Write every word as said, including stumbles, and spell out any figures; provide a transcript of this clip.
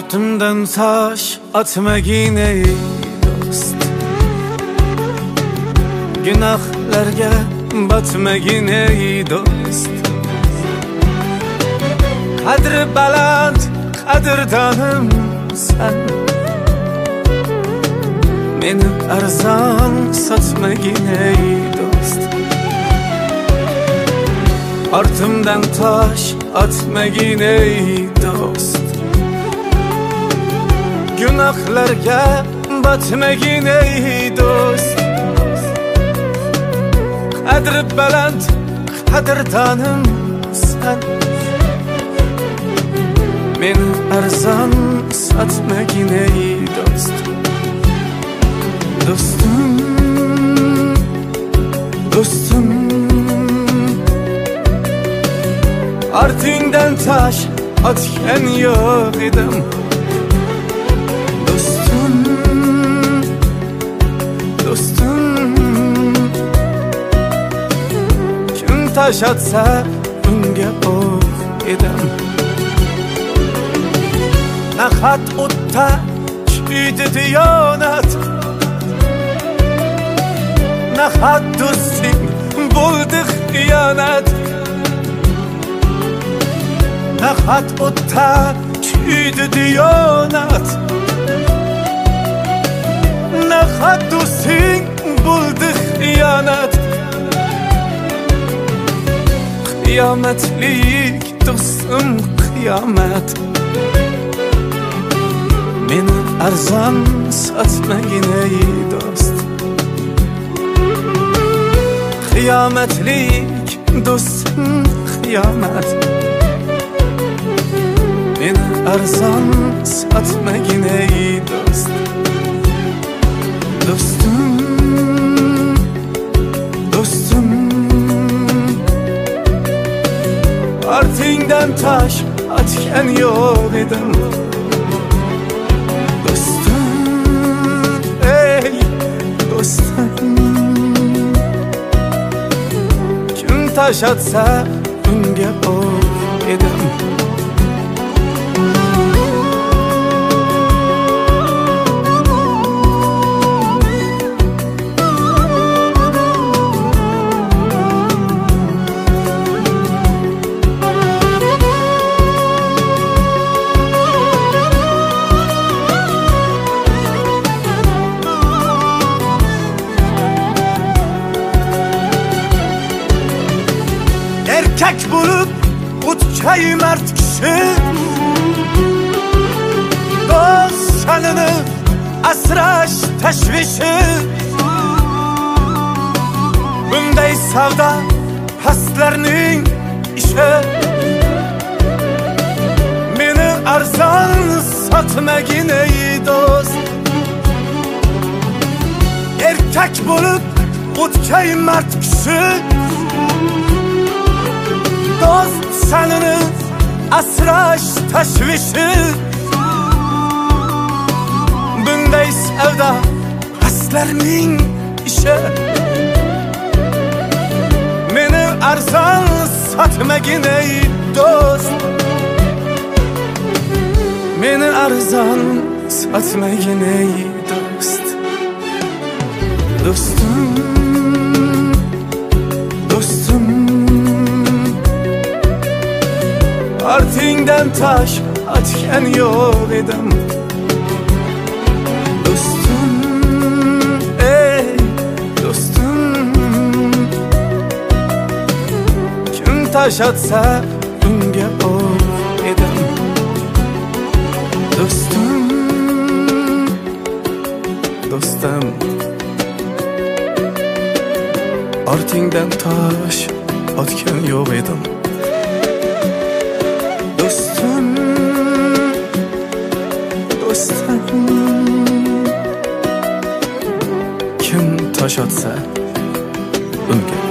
Ortimdan tosh otmagin ey do'st, gunohlarga botmagin ey do'st. Qadri baland qadrdonim sen, meni arzon sotmagin ey do'st. Ortimdan tosh otmagin ey do'st, gunohlarga botmagin ey do'st. Qadri baland qadrdonim sen, meni arzon sotmagin ey do'st. Do'stim, do'stim, ortingdan tosh otgan yo'q edim. Do'stim, do'stim, kim tosh otsa unga o'q edim. Nahot o'tda kuydi diyonat, nahot do'sting bo'ldi xiyonat. Nahot o'tda kuydi diyonat, nahot do'sting bo'ldi xiyonat. Qiyomatlik do'stim qiyomat, meni arzon sotmagin ey do'st. Qiyomatlik do'stim qiyomat, meni arzon sotmagin ey do'st. Do'stim, do'stim, ortingdan tosh otgan yo'q edim. Tosh otsa unga o'q edim. Erkek bulup o'tkay mard kishi, do'st sha'nini asrash tashvishi. Bunday savdo pastlarning ishi, meni arzon sotmagin ey do'st. Erkek bulup o'tkay mard kishi, do'st sha'nini asrash tashvishi. Bunday savdo pastlarning ishi, meni arzon sotmagin ey do'st. Meni arzon sotmagin ey do'st. Do'stim, do'stim, ortingdan tosh otgan yo'q edim. Do'stim, ey do'stim, kim tosh otsa unga o'q edim. Do'stim, do'stim, ortingdan tosh otgan yo'q edim. Do'stim, do'stim, kim tosh otsa unga